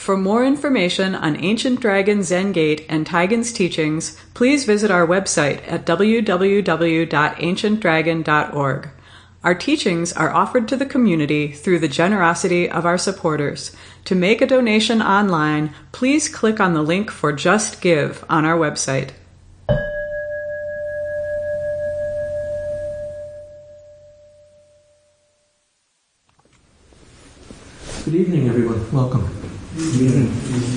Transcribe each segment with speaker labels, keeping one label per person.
Speaker 1: For more information on Ancient Dragon Zen Gate and Taigen's teachings, please visit our website at www.ancientdragon.org. Our teachings are offered to the community through the generosity of our supporters. To make a donation online, please click on the link for Just Give on our website.
Speaker 2: Good evening, everyone. Welcome. Good evening.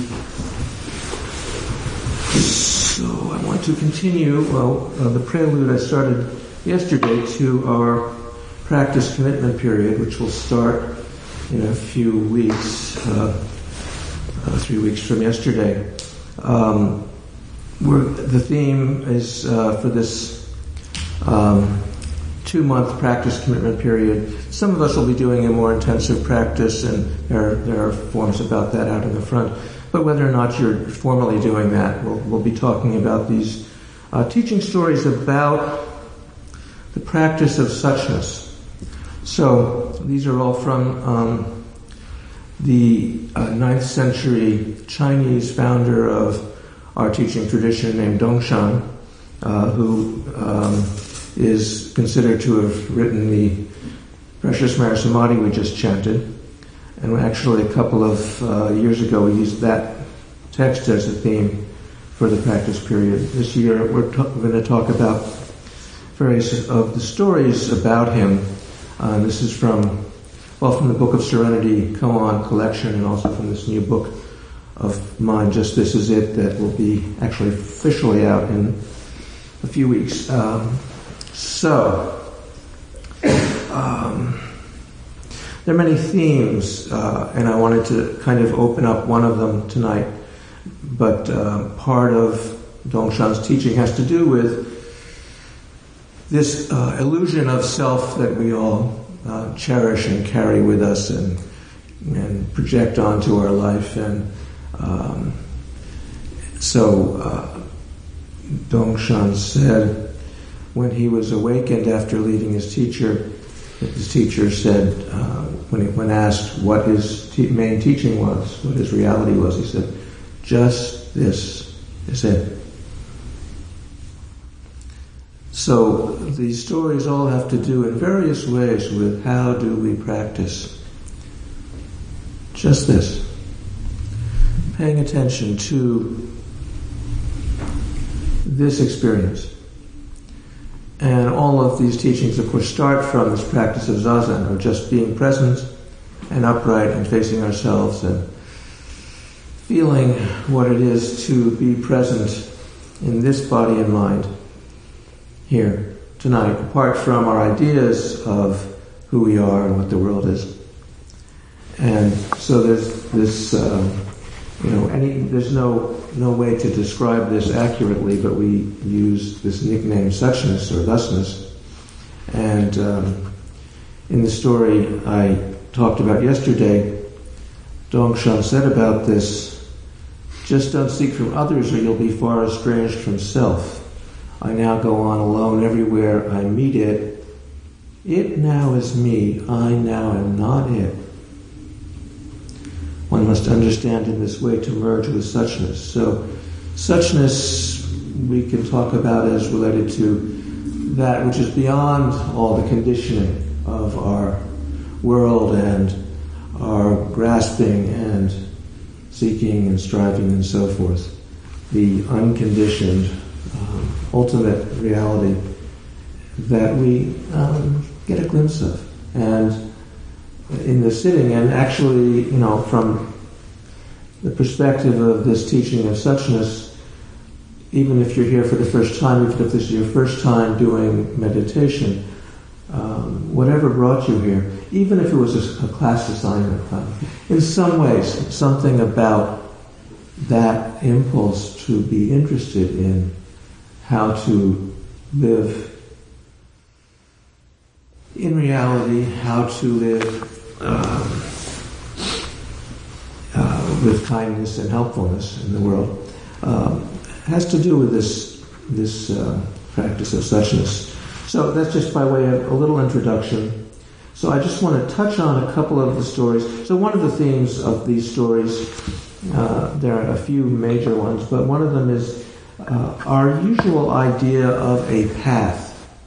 Speaker 2: So I want to continue, the prelude I started yesterday to our practice commitment period, which will start in a few weeks, 3 weeks from yesterday. The theme is for this 2-month practice commitment period. Some of us will be doing a more intensive practice, and there are forms about that out in the front. But whether or not you're formally doing that, we'll be talking about these teaching stories about the practice of suchness. So these are all from the 9th century Chinese founder of our teaching tradition named Dongshan, who is considered to have written the Precious Marasamadhi we just chanted. And actually a couple of years ago we used that text as a theme for the practice period. This year we're going to talk about various of the stories about him. This is from the Book of Serenity Koan collection, and also from this new book of mine, Just This Is It, that will be actually officially out in a few weeks. There are many themes, and I wanted to kind of open up one of them tonight. But part of Dongshan's teaching has to do with this illusion of self that we all cherish and carry with us and project onto our life. And Dongshan said, when he was awakened after leaving his teacher said, when asked what his main teaching was, what his reality was, he said, just this is it. So these stories all have to do in various ways with how do we practice just this. Paying attention to this experience. And all of these teachings, of course, start from this practice of zazen, or just being present and upright and facing ourselves and feeling what it is to be present in this body and mind here tonight, apart from our ideas of who we are and what the world is. And so there's this, there's no way to describe this accurately, but we use this nickname suchness or thusness. And in the story I talked about yesterday, Dongshan said about this, just don't seek from others or you'll be far estranged from self. I now go on alone everywhere I meet it. It now is me, I now am not it. One must understand in this way to merge with suchness. So, suchness we can talk about as related to that which is beyond all the conditioning of our world and our grasping and seeking and striving and so forth. The unconditioned, ultimate reality that we get a glimpse of. And in the sitting, and actually, from the perspective of this teaching of suchness, even if you're here for the first time, even if this is your first time doing meditation, whatever brought you here, even if it was a class assignment, in some ways, something about that impulse to be interested in how to live in reality, how to live with kindness and helpfulness in the world, has to do with this practice of suchness. So that's just by way of a little introduction. So I just want to touch on a couple of the stories. So one of the themes of these stories There are a few major ones, but one of them is our usual idea of a path.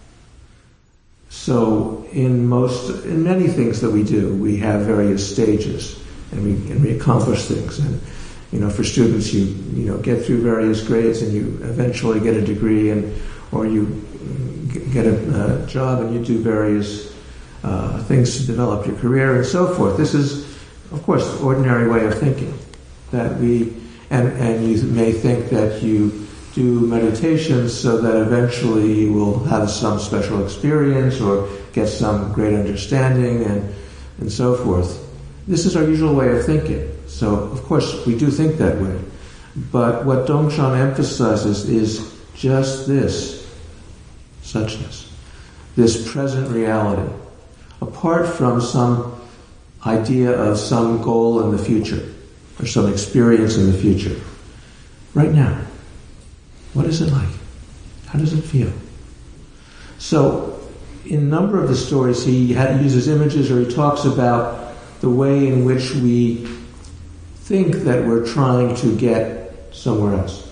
Speaker 2: So in many things that we do, we have various stages, and we accomplish things. And for students, you get through various grades, and you eventually get a degree, or you get a job, and you do various things to develop your career and so forth. This is, of course, the ordinary way of thinking. That and you may think that you do meditation so that eventually you will have some special experience or get some great understanding and so forth. This is our usual way of thinking. So, of course, we do think that way. But what Dongshan emphasizes is just this, suchness, this present reality, apart from some idea of some goal in the future or some experience in the future. Right now, what is it like? How does it feel? So, in a number of the stories, he uses images, or he talks about the way in which we think that we're trying to get somewhere else.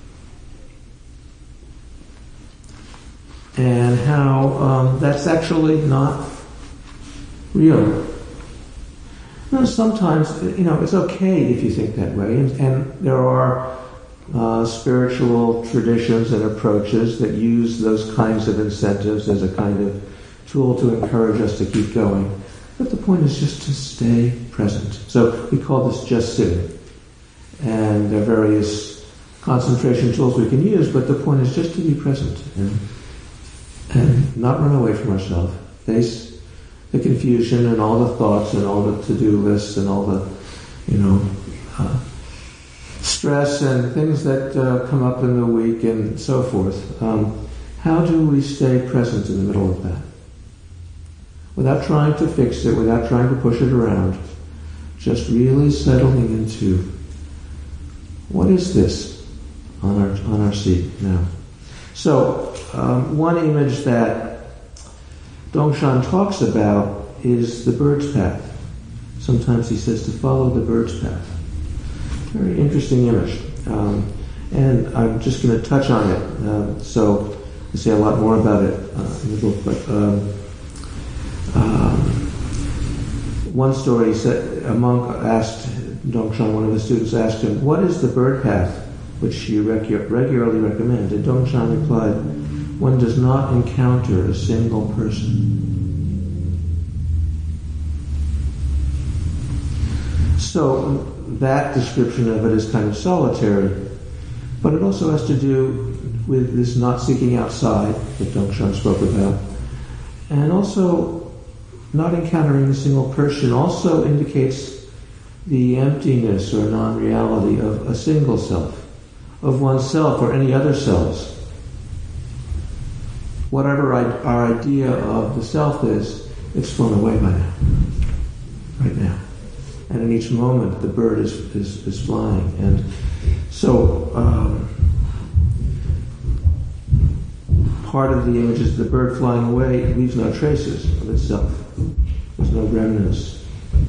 Speaker 2: And how that's actually not real. Now, sometimes, it's okay if you think that way, and there are spiritual traditions and approaches that use those kinds of incentives as a kind of tool to encourage us to keep going. But the point is just to stay present. So we call this just sitting. And there are various concentration tools we can use, but the point is just to be present and not run away from ourselves. Face the confusion and all the thoughts and all the to-do lists and all the, stress and things that come up in the week and so forth. How do we stay present in the middle of that? Without trying to fix it, without trying to push it around, just really settling into what is this on our seat now. So, one image that Dongshan talks about is the bird's path. Sometimes he says to follow the bird's path. Very interesting image. And I'm just going to touch on it. So I say a lot more about it in the book. But one story said a monk asked Dongshan, one of the students asked him, "What is the bird path which you regularly recommend?" And Dongshan replied, "One does not encounter a single person." So that description of it is kind of solitary, but it also has to do with this not seeking outside that Dongshan spoke about, and also not encountering a single person also indicates the emptiness or non-reality of a single self, of oneself or any other selves. Whatever our idea of the self is, it's flown away by now, right now. And in each moment, the bird is flying. And so, part of the image is the bird flying away. It leaves no traces of itself. There's no remnants.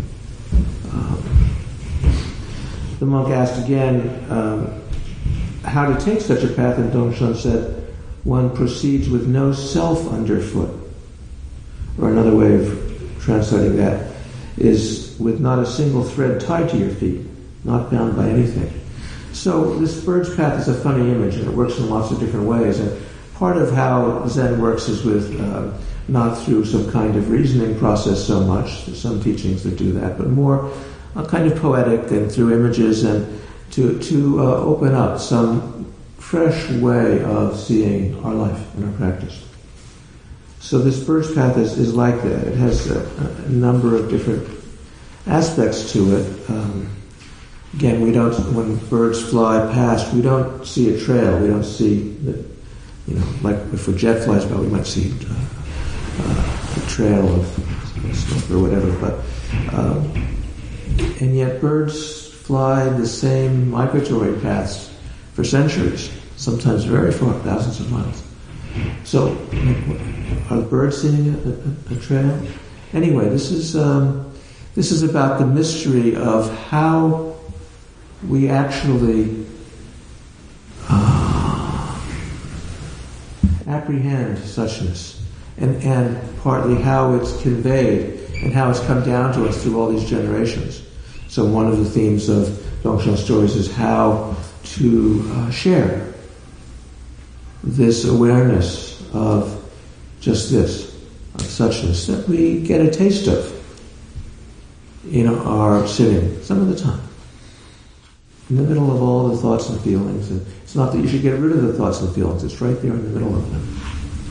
Speaker 2: The monk asked again how to take such a path, and Dongshan said, one proceeds with no self underfoot. Or another way of translating that is with not a single thread tied to your feet, not bound by anything. So this bird's path is a funny image, and it works in lots of different ways. And part of how Zen works is with not through some kind of reasoning process so much. There's some teachings that do that, but more kind of poetic and through images, and to open up some fresh way of seeing our life and our practice. So this bird's path is like that. It has a number of different aspects to it. Again, when birds fly past, we don't see a trail. We don't see like if a jet flies by, we might see a trail of smoke or whatever. But and yet birds fly the same migratory paths for centuries, sometimes very far, thousands of miles. So, are birds seeing a trail? Anyway, this is about the mystery of how we actually apprehend suchness, and partly how it's conveyed and how it's come down to us through all these generations. So one of the themes of Dongshan stories is how to share this awareness of just this, of suchness, that we get a taste of in our sitting some of the time. In the middle of all the thoughts and feelings. And it's not that you should get rid of the thoughts and feelings, it's right there in the middle of them.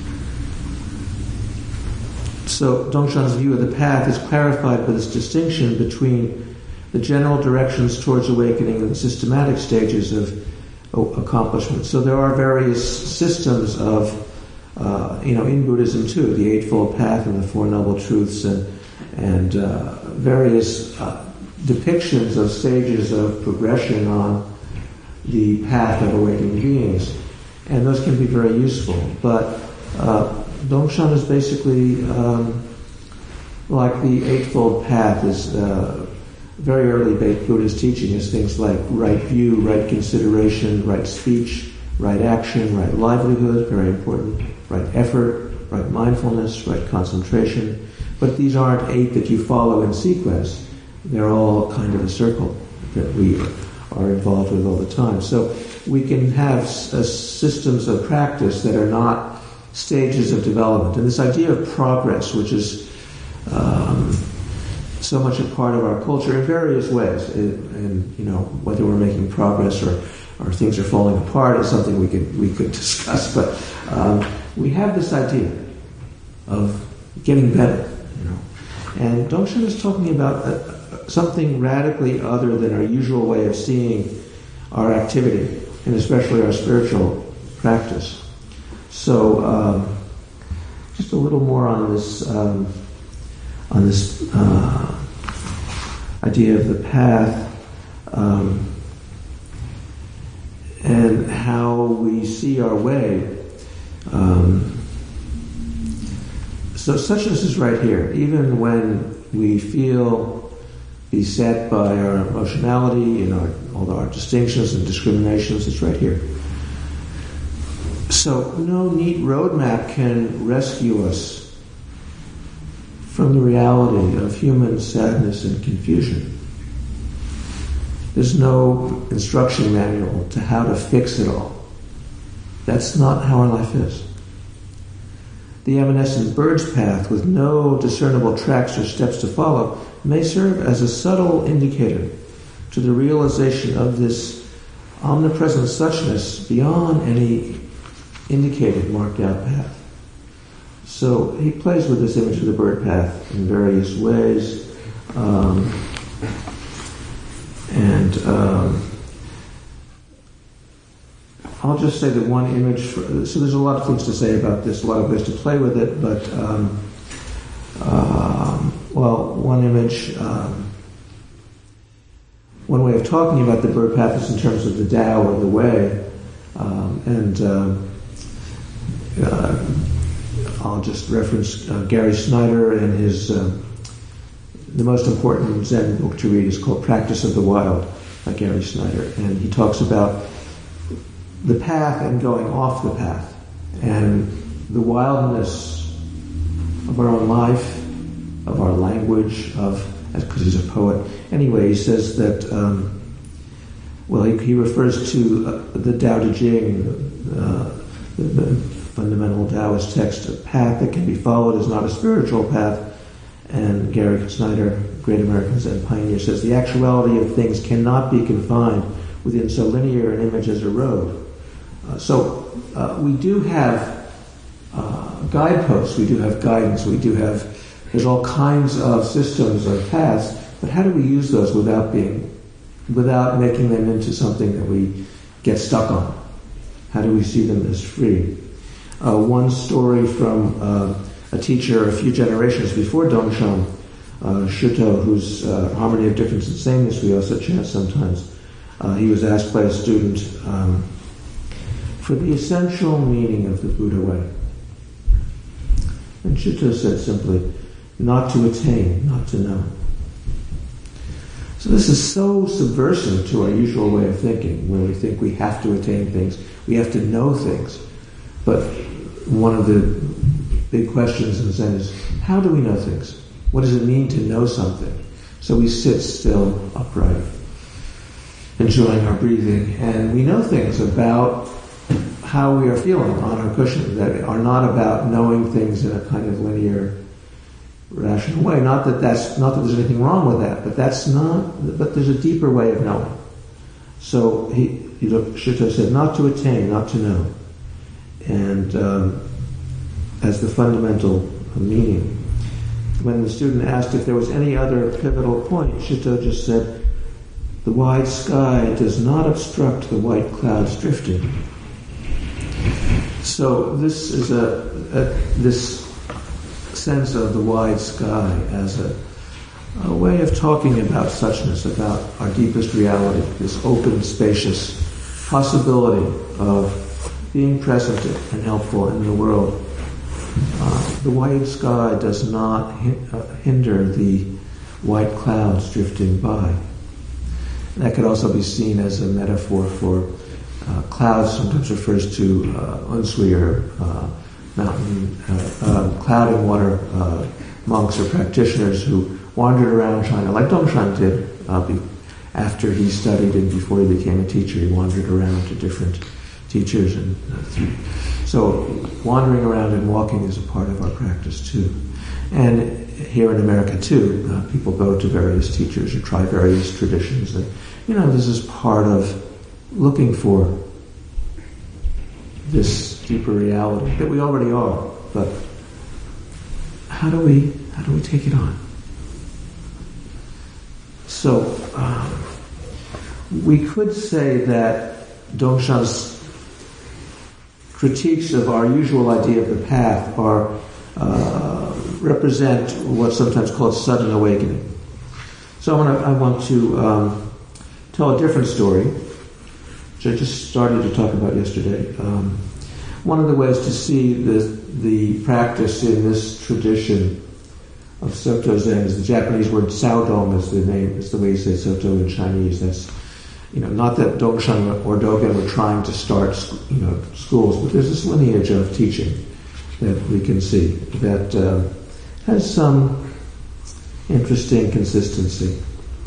Speaker 2: So Dongshan's view of the path is clarified by this distinction between the general directions towards awakening and the systematic stages of accomplishment. So there are various systems of, in Buddhism too, the Eightfold Path and the Four Noble Truths and various depictions of stages of progression on the path of awakening beings. And those can be very useful. But Dongshan is basically like the Eightfold Path is very early Buddhist teaching is things like right view, right consideration, right speech, right action, right livelihood, very important, right effort, right mindfulness, right concentration. But these aren't 8 that you follow in sequence. They're all kind of a circle that we are involved with all the time. So we can have systems of practice that are not stages of development. And this idea of progress, which is so much a part of our culture in various ways, and whether we're making progress or things are falling apart is something we could discuss. But we have this idea of getting better, And Dongshan is talking about something radically other than our usual way of seeing our activity, and especially our spiritual practice. So, just a little more on this idea of the path and how we see our way. So suchness is right here, even when we feel beset by our emotionality and all our distinctions and discriminations. It's right here. So no neat roadmap can rescue us from the reality of human sadness and confusion. There's no instruction manual to how to fix it all. That's not how our life is. The evanescent bird's path, with no discernible tracks or steps to follow, may serve as a subtle indicator to the realization of this omnipresent suchness beyond any indicated, marked out path. So he plays with this image of the bird path in various ways. I'll just say that one image, so there's a lot of things to say about this, a lot of ways to play with it, but one image, one way of talking about the bird path is in terms of the Tao or the way, I'll just reference Gary Snyder and his, the most important Zen book to read is called Practice of the Wild by Gary Snyder, and he talks about the path and going off the path, and the wildness of our own life, of our language, because he's a poet. Anyway, he says that, he refers to the Tao Te Ching, the fundamental Taoist text. A path that can be followed is not a spiritual path. And Gary Snyder, great American Zen pioneer, says the actuality of things cannot be confined within so linear an image as a road. So we do have guideposts, we do have guidance, there's all kinds of systems of paths, but how do we use those without making them into something that we get stuck on? How do we see them as free? One story from a teacher a few generations before Dongshan, Shuto, whose Harmony of Difference and Sameness we also chant sometimes. He was asked by a student for the essential meaning of the Buddha way. And Shuto said simply, not to attain, not to know. So this is so subversive to our usual way of thinking, where we think we have to attain things, we have to know things. But one of the big questions in Zen is, how do we know things? What does it mean to know something? So we sit still, upright, enjoying our breathing, and we know things about how we are feeling on our cushion that are not about knowing things in a kind of linear, rational way. Not that there's anything wrong with that, but there's a deeper way of knowing. So Shuto said, not to attain, not to know. And as the fundamental meaning. When the student asked if there was any other pivotal point, Shuto just said, the wide sky does not obstruct the white clouds drifting. So this is this sense of the wide sky as a way of talking about suchness, about our deepest reality, this open, spacious possibility of being present and helpful in the world. The wide sky does not hinder the white clouds drifting by. That could also be seen as a metaphor for clouds. Sometimes refers to unsui, or mountain cloud and water monks or practitioners who wandered around China, like Dongshan did after he studied and before he became a teacher. He wandered around to different teachers, and so wandering around and walking is a part of our practice too. And here in America too, people go to various teachers or try various traditions, and this is part of looking for this deeper reality that we already are. But how do we take it on? So we could say that Dongshan's critiques of our usual idea of the path represent what's sometimes called sudden awakening. So I want to tell a different story, which I just started to talk about yesterday. One of the ways to see the practice in this tradition of Soto Zen is the Japanese word Saodong is the name. It's the way you say Soto in Chinese. That's not that Dongshan or Dogen were trying to start schools, but there's this lineage of teaching that we can see that has some interesting consistency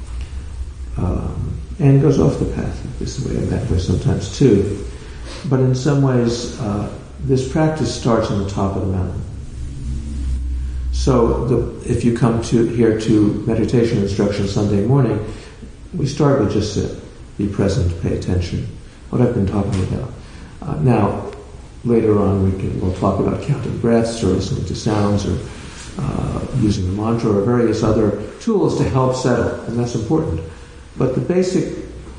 Speaker 2: and goes off the path this way and that way sometimes too. But in some ways, this practice starts on the top of the mountain. So if you come here to meditation instruction Sunday morning, we start with just sit, be present, pay attention. What I've been talking about. Now, later on, we'll talk about counting breaths or listening to sounds or using the mantra or various other tools to help settle, and that's important. But the basic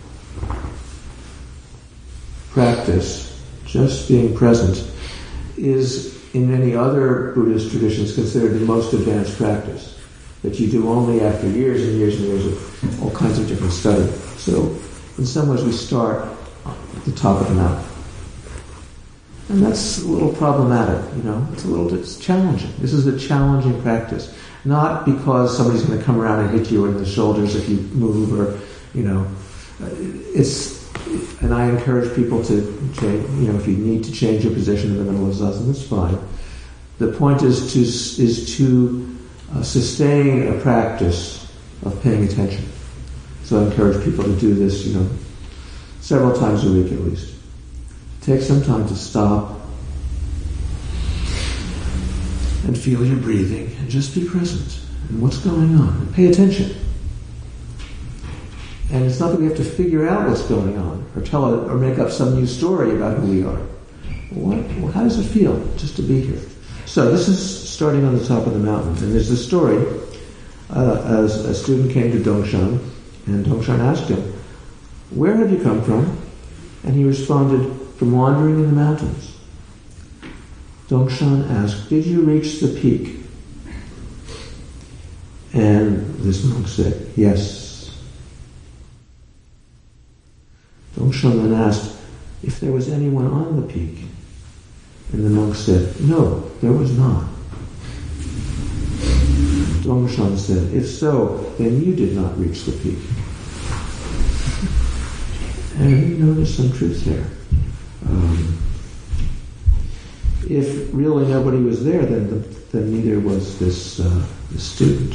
Speaker 2: practice, just being present, is in many other Buddhist traditions considered the most advanced practice that you do only after years and years and years of all kinds of different study. So in some ways we start at the top of the mountain. And that's a little problematic, it's challenging. This is a challenging practice. Not because somebody's going to come around and hit you in the shoulders if you move or, and I encourage people to change, if you need to change your position in the middle of zazen, that's fine. The point is to sustain a practice of paying attention. So I encourage people to do this, several times a week at least. Take some time to stop and feel your breathing and just be present and what's going on. And pay attention. And it's not that we have to figure out what's going on or make up some new story about who we are. How does it feel just to be here? So this is starting on the top of the mountain. And there's this story as a student came to Dongshan, and Dongshan asked him, "Where have you come from?" And he responded, "From wandering in the mountains." Dongshan asked, "Did you reach the peak?" And this monk said, "Yes." Dongshan then asked if there was anyone on the peak. And the monk said, "No, there was not." Dongshan said, "If so, then you did not reach the peak." And there's some truth there. If really nobody was there, then neither was this student.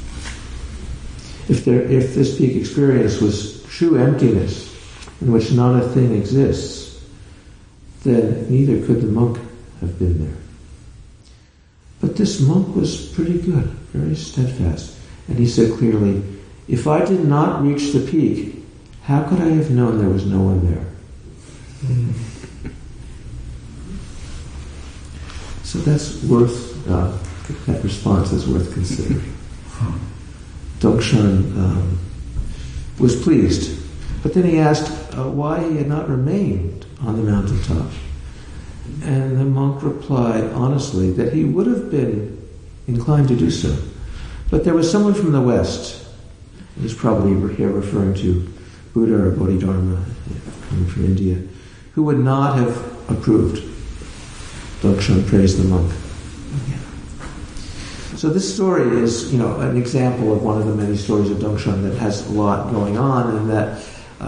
Speaker 2: If this peak experience was true emptiness, in which not a thing exists, then neither could the monk have been there. But this monk was pretty good, very steadfast. And he said clearly, if I did not reach the peak, how could I have known there was no one there? So that's worth, that response is worth considering. Dongshan was pleased, but then he asked why he had not remained on the mountaintop. And the monk replied honestly that he would have been inclined to do so, but there was someone from the West, he's probably here referring to Buddha or Bodhidharma, coming from India, who would not have approved. Dongshan praised the monk. So this story is, an example of one of the many stories of Dongshan that has a lot going on, and that,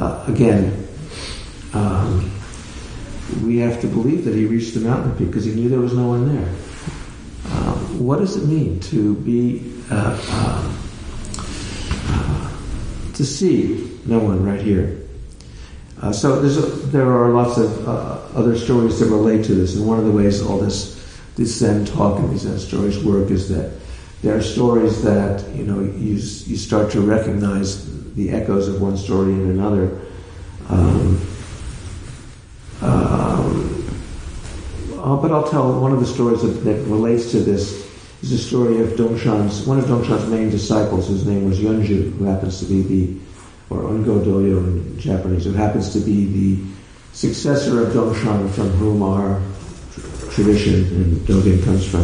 Speaker 2: we have to believe that he reached the mountain peak because he knew there was no one there. What does it mean to be, to see no one right here? So there are lots of other stories that relate to this, and one of the ways all this Zen talk and these Zen stories work is that there are stories that you start to recognize the echoes of one story in another. But I'll tell one of the stories that relates to this is the story of one of Dongshan's main disciples, whose name was Yonju, who happens to be or Ungo Doyo in Japanese, who happens to be the successor of Dongshan, from whom our tradition in Dogen comes from.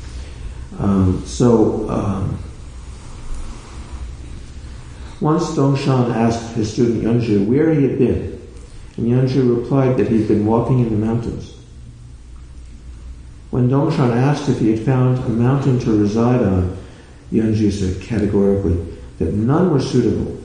Speaker 2: Once Dongshan asked his student Yonju where he had been, and Yonju replied that he had been walking in the mountains. When Dongshan asked if he had found a mountain to reside on, Yonju said categorically that none were suitable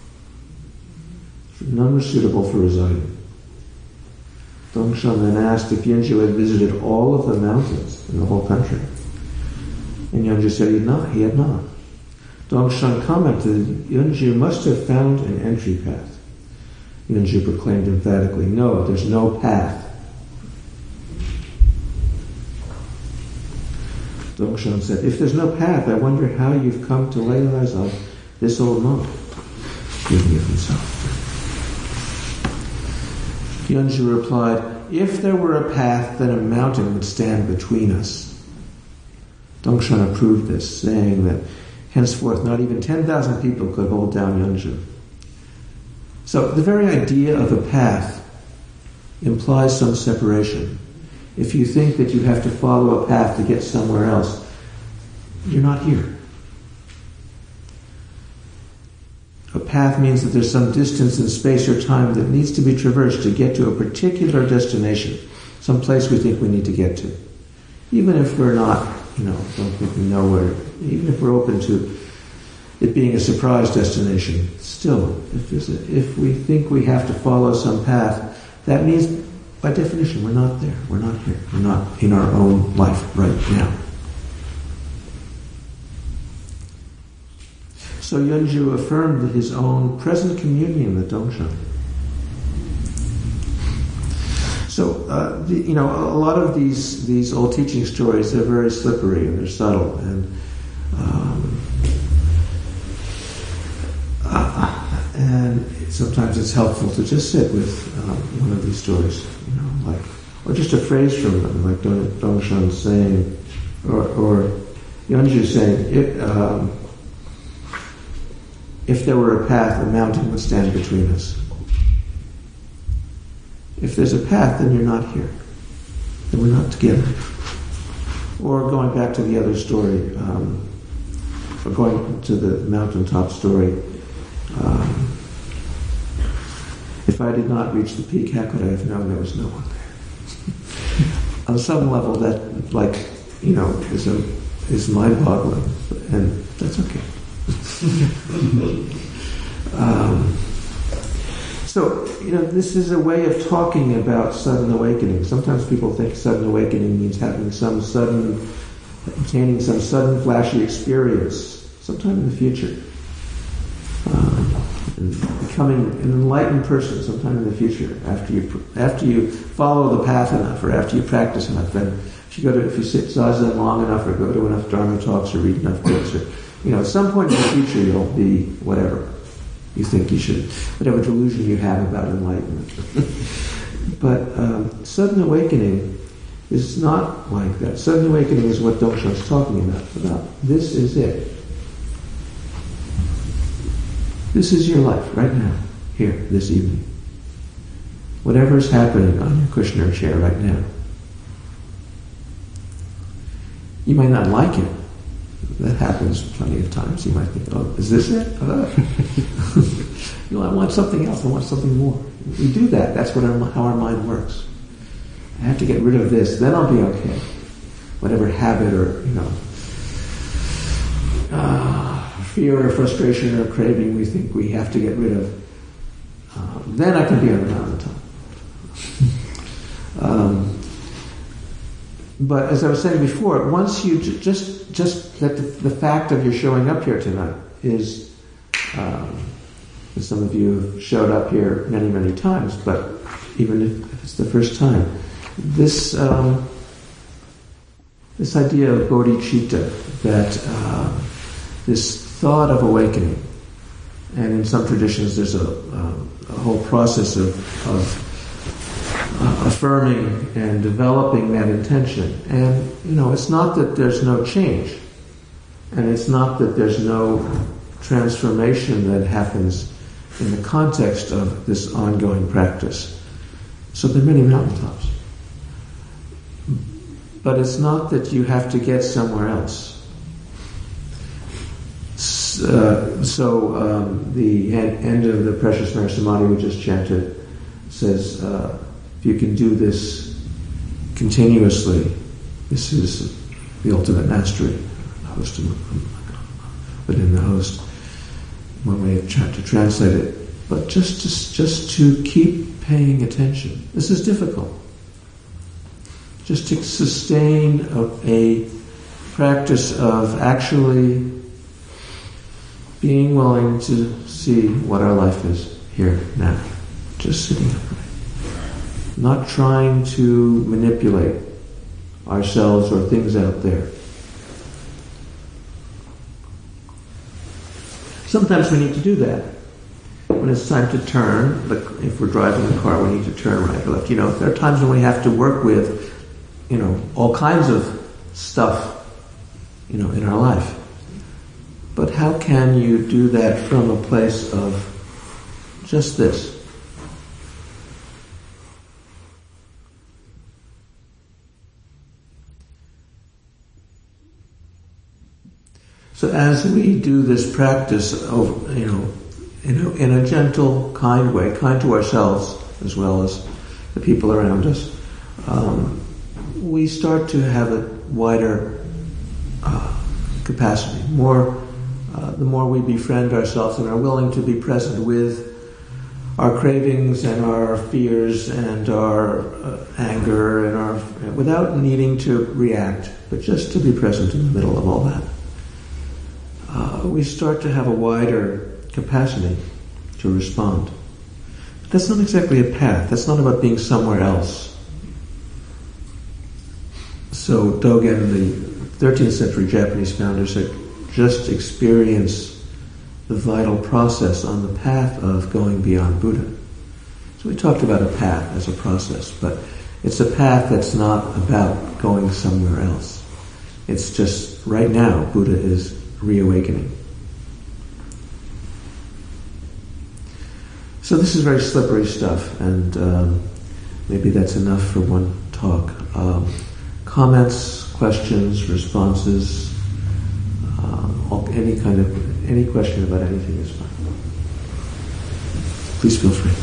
Speaker 2: for residing. Dongshan then asked if Yonju had visited all of the mountains in the whole country. And Yonju said he had not. Dongshan commented that Yonju must have found an entry path. Yonju proclaimed emphatically, no, there's no path. Dongshan said, if there's no path, I wonder how you've come to lay eyes on this old monk. Thinking of himself. Yonju replied, if there were a path, then a mountain would stand between us. Dongshan approved this, saying that henceforth not even 10,000 people could hold down Yonju. So the very idea of a path implies some separation. If you think that you have to follow a path to get somewhere else, you're not here. A path means that there's some distance in space or time that needs to be traversed to get to a particular destination, some place we think we need to get to. Even if we're not, don't think we know where, even if we're open to it being a surprise destination, still, if we think we have to follow some path, that means, by definition, we're not there. We're not here. We're not in our own life right now. So Yonju affirmed his own present communion with Dongshan. So, a lot of these old teaching stories, they're very slippery and they're subtle, and sometimes it's helpful to just sit with one of these stories, or just a phrase from them, like Dongshan saying, or Yonju saying, if there were a path, a mountain would stand between us. If there's a path, then you're not here. Then we're not together. Or going back to the other story, or going to the mountaintop story, if I did not reach the peak, how could I have known there was no one there? On some level, that, is mind-boggling, and that's okay. So, this is a way of talking about sudden awakening. Sometimes people think sudden awakening means having obtaining some sudden flashy experience sometime in the future. And becoming an enlightened person sometime in the future after you follow the path enough, or after you practice enough. And if you sit zazen long enough, or go to enough Dharma talks, or read enough books, or at some point in the future you'll be whatever you think you should, whatever delusion you have about enlightenment. But sudden awakening is not like that. Sudden awakening is what Dongsha is talking about. This is it. This is your life right now, here, this evening. Whatever is happening on your cushion or chair right now. You might not like it. That happens plenty of times. You might think, oh, is this it? I want something else. I want something more. We do that. That's how our mind works. I have to get rid of this, then I'll be okay. Whatever habit or, fear or frustration or craving we think we have to get rid of, then I can be on the mountaintop. But as I was saying before, once you just that the fact of your showing up here tonight is, some of you have showed up here many, many times, but even if it's the first time, this idea of bodhicitta, that this thought of awakening, and in some traditions there's a whole process of affirming and developing that intention. And, it's not that there's no change, and it's not that there's no transformation that happens in the context of this ongoing practice. So there are many mountaintops. But it's not that you have to get somewhere else. The end of the Precious Mary Samadhi we just chanted says, if you can do this continuously, this is the ultimate mastery. Within the host, one way to translate it. But just to keep paying attention. This is difficult. Just to sustain a practice of actually being willing to see what our life is here now. Just sitting upright. Not trying to manipulate ourselves or things out there. Sometimes we need to do that. When it's time to turn, like if we're driving the car, we need to turn right or left. There are times when we have to work with, all kinds of stuff, in our life. But how can you do that from a place of just this? So as we do this practice of, in a gentle, kind way, kind to ourselves as well as the people around us, we start to have a wider capacity. The more we befriend ourselves and are willing to be present with our cravings and our fears and our anger and without needing to react, but just to be present in the middle of all that. We start to have a wider capacity to respond. But that's not exactly a path. That's not about being somewhere else. So Dogen, the 13th century Japanese founder, said, just experience the vital process on the path of going beyond Buddha. So we talked about a path as a process, but it's a path that's not about going somewhere else. It's just, right now, Buddha is reawakening. So this is very slippery stuff, and maybe that's enough for one talk. Comments, questions, responses, any question about anything is fine. Please feel free.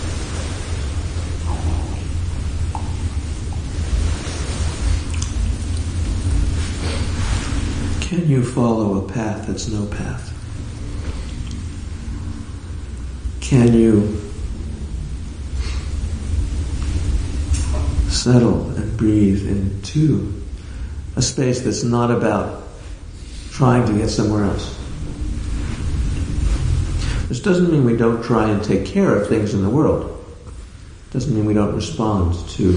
Speaker 2: Can you follow a path that's no path? Can you settle and breathe into a space that's not about trying to get somewhere else. This doesn't mean we don't try and take care of things in the world. It doesn't mean we don't respond to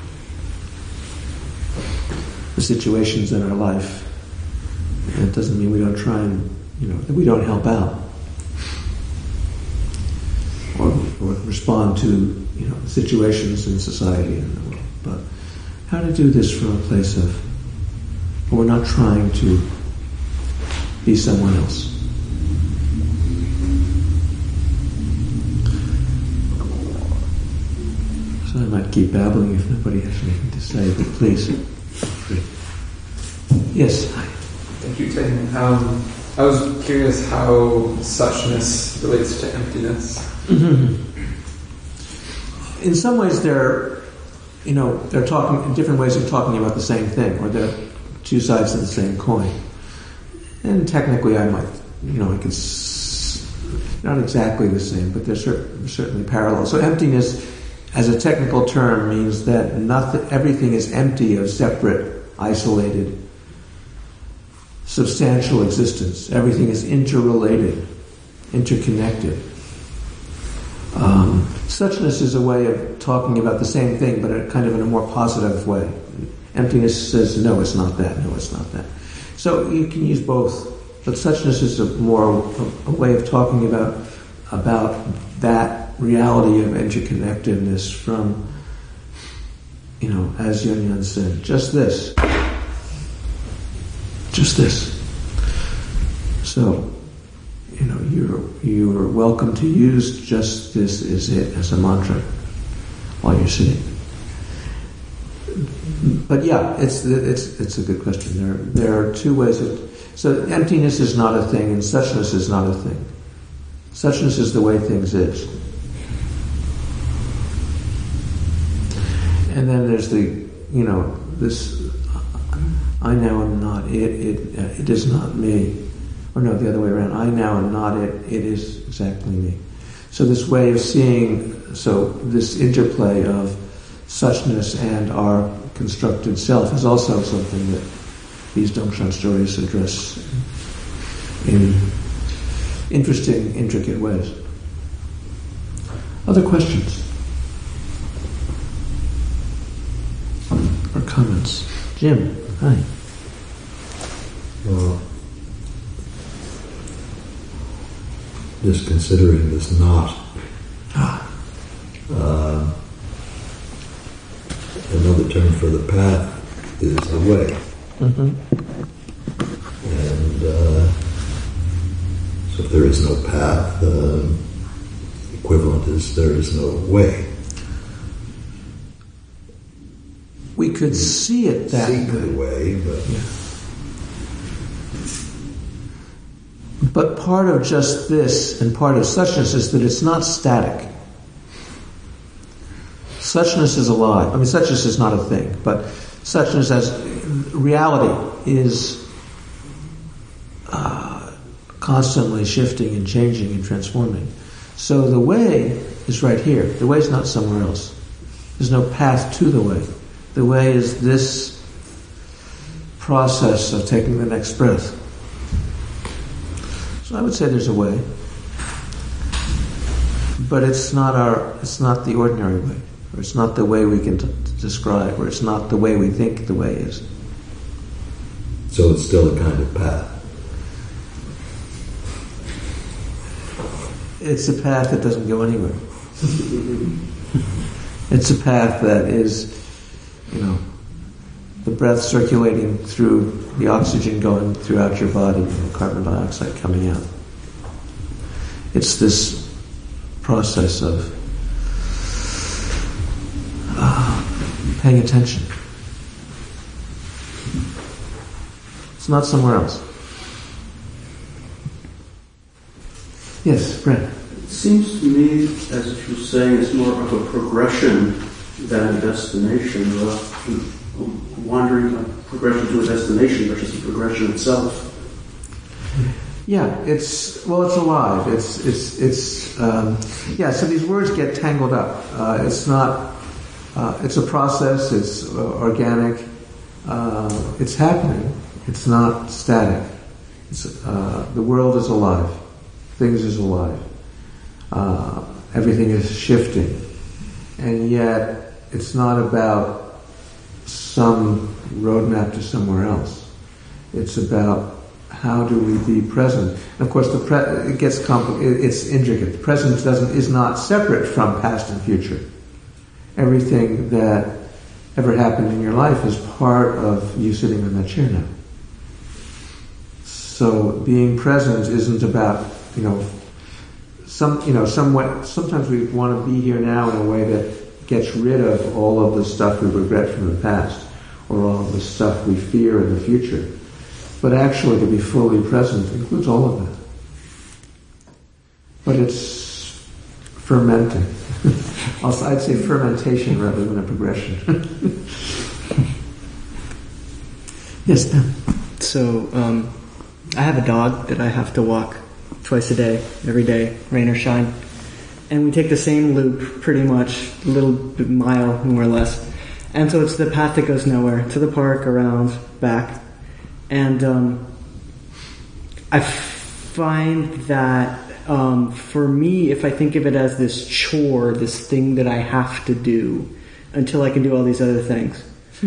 Speaker 2: the situations in our life. And it doesn't mean we don't try and, that we don't help out. Or respond to, situations in society and in the world. But how to do this from a place of, we're not trying to be someone else. So I might keep babbling if nobody has anything to say, but please. Yes.
Speaker 3: Thank you, Tim. I was curious how suchness relates to emptiness.
Speaker 2: Mm-hmm. In some ways, they're talking different ways of talking about the same thing, or they're two sides of the same coin. And technically, I might, I could, not exactly the same, but they're certainly parallel. So emptiness, as a technical term, means that everything is empty of separate, isolated, substantial existence. Everything is interrelated, interconnected. Suchness is a way of talking about the same thing, but in a more positive way. Emptiness says, no, it's not that, no, it's not that. So you can use both, but suchness is a way of talking about that reality of interconnectedness from, as Yun Yun said, just this. Just this. So, you're welcome to use just this is it as a mantra while you're sitting. But yeah, it's a good question. There are two ways so emptiness is not a thing and suchness is not a thing. Suchness is the way things is. And then there's this I now am not it is not me. Or no, the other way around. I now am not it is exactly me. So this way of seeing, this interplay of suchness and our constructed self is also something that these Dongshan stories address in interesting, intricate ways. Other questions? Or comments? Jim, hi.
Speaker 4: Well, just considering this knot. Another term for the path is the way.
Speaker 2: Mm-hmm.
Speaker 4: And so if there is no path, the equivalent is there is no way.
Speaker 2: We could see it that
Speaker 4: way. The way, but...
Speaker 2: Yeah. But part of just this and part of suchness is that it's not static. Suchness is alive. I mean, suchness is not a thing, but suchness as reality is constantly shifting and changing and transforming. So the way is right here. The way is not somewhere else. There's no path to the way. The way is this process of taking the next breath. So I would say there's a way, but it's not the ordinary way, or it's not the way we can describe, or it's not the way we think the way is.
Speaker 4: So it's still a kind of path.
Speaker 2: It's a path that doesn't go anywhere. It's a path that is, the breath circulating through the oxygen going throughout your body and the carbon dioxide coming out. It's this process of paying attention. It's not somewhere else. Yes, Brent.
Speaker 5: It seems to me, as if you're saying, it's more of a progression than a destination, wandering a progression to a destination versus the progression itself.
Speaker 2: Yeah, it's alive. So these words get tangled up. It's not it's a process. It's organic. It's happening. It's not static. The world is alive. Things is alive. Everything is shifting. And yet, it's not about some roadmap to somewhere else. It's about how do we be present. And of course, it gets complicated. It's intricate. The present is not separate from past and future. Everything that ever happened in your life is part of you sitting in that chair now. So being present isn't about, sometimes we want to be here now in a way that gets rid of all of the stuff we regret from the past or all of the stuff we fear in the future. But actually to be fully present includes all of that. But it's fermenting. I'd say fermentation rather than a progression. Yes, Ben.
Speaker 6: So, I have a dog that I have to walk twice a day, every day, rain or shine. And we take the same loop pretty much, a little bit mile, more or less. And so it's the path that goes nowhere, to the park, around, back. And I find that for me, if I think of it as this chore, this thing that I have to do until I can do all these other things,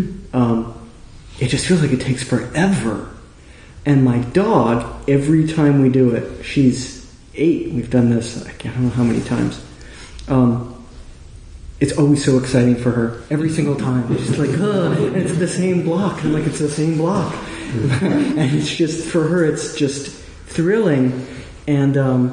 Speaker 6: it just feels like it takes forever. And my dog, every time we do it, she's 8, we've done this, I don't know how many times, it's always so exciting for her, every single time. It's just like, and it's the same block. I'm like, it's the same block. And it's just, for her, it's just thrilling. And,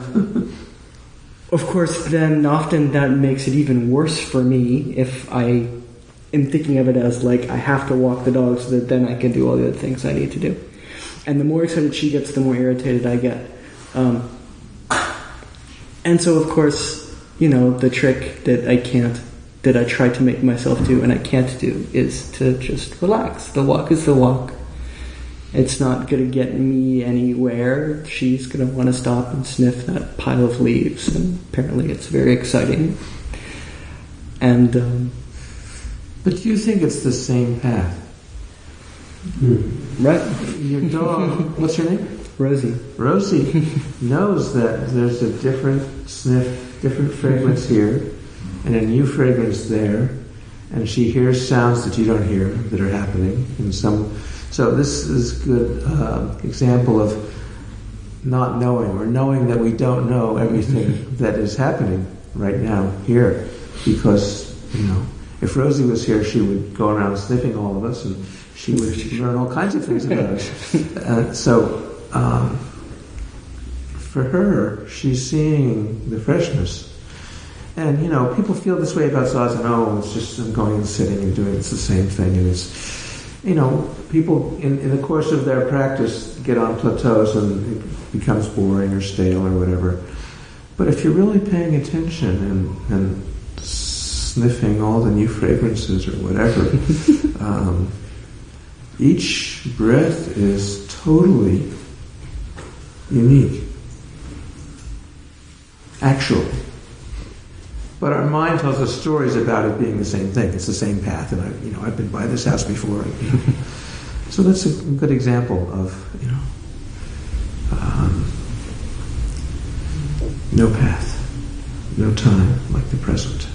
Speaker 6: of course, then often that makes it even worse for me if I am thinking of it as like, I have to walk the dog so that then I can do all the other things I need to do. And the more excited she gets, the more irritated I get. And so, of course, the trick that I try to make myself do and I can't do is to just relax. The walk is the walk. It's not going to get me anywhere. She's going to want to stop and sniff that pile of leaves, and apparently it's very exciting. And
Speaker 2: but you think it's the same path?
Speaker 6: Right.
Speaker 2: Your dog, what's your name?
Speaker 6: Rosie.
Speaker 2: Rosie knows that there's a different sniff, different fragrance here, and a new fragrance there, and she hears sounds that you don't hear that are happening in some. So this is a good example of not knowing, or knowing that we don't know everything that is happening right now here, because if Rosie was here, she would go around sniffing all of us, and she would learn all kinds of things about us. For her, she's seeing the freshness. And, people feel this way about zazen. It's just I'm going and sitting and doing it's the same thing. And it's, people in the course of their practice get on plateaus and it becomes boring or stale or whatever. But if you're really paying attention and sniffing all the new fragrances or whatever, each breath is totally unique, actually. But our mind tells us stories about it being the same thing. It's the same path, and I've been by this house before. So that's a good example of no path, no time like the present.